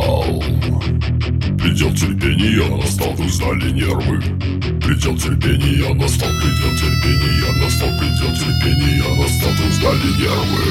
настал. Предел терпения настал, вы знали нервы. Предел терпения настал, предел терпения настал, предел терпения настал, вы знали нервы.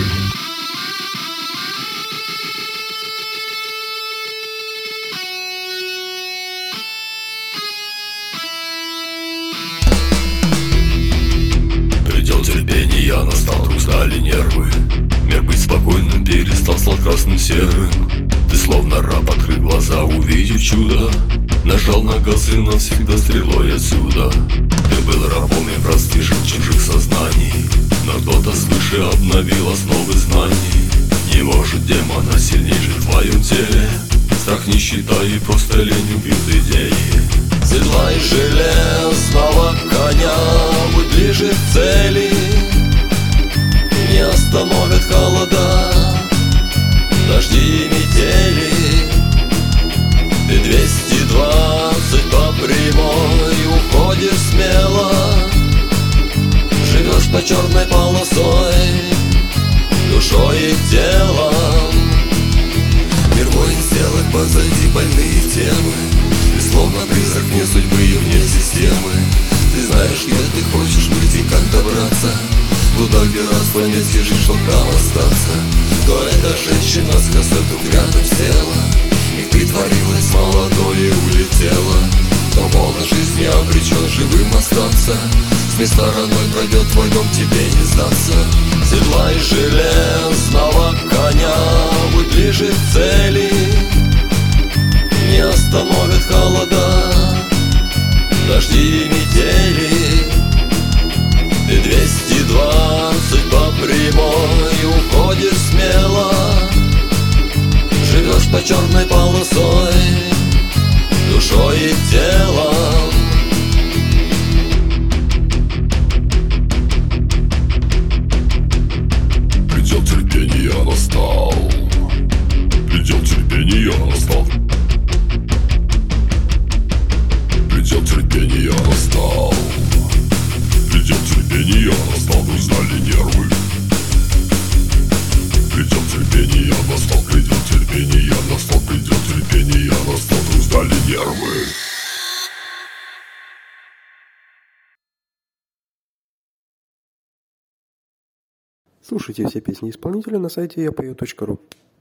Предел терпения настал, вдруг сдали нервы. Мир быть спокойным перестал, стал красным серым. Ты словно раб, открыл глаза, увидев чудо. Нажал на газ и навсегда стрелой отсюда. Ты был рабом и простышек чужих сознаний, но кто-то свыше обновил основы знаний. Не может демона сильней же в твоем теле. Страх, нищета и просто лень убьют идеи. Седлай железного коня, будь ближе к цели. Не остановят холода, дожди и метели. Ты 220 по прямой уходишь смело. Живешь по черной полосой, душой и телом. Мир воин сделок, позади больные темы. Ты словно призрак вне судьбы и вне системы. Ты знаешь, где ты хочешь быть и как добраться. Туда, где раз планете жить, чтоб там остаться. То эта женщина с косой тут рядом села и притворилась молодой и улетела. Но полной жизни обречен живым остаться. С моей стороной пройдет твой дом, тебе не сдаться. Седлай железного коня, будь ближе к цели. Не остановят холода, дожди и метели. Ты 220 по прямой уходишь смело. Живешь по черной полосой, душой и телом. Предел терпения настал. Предел терпения настал. Предел терпения настал. Предел терпения настал, вы знали нервы. Предел терпения настал, предел терпения настал, предел терпения настал, вы знали нервы. Слушайте все песни исполнителя на сайте yapeo.ru.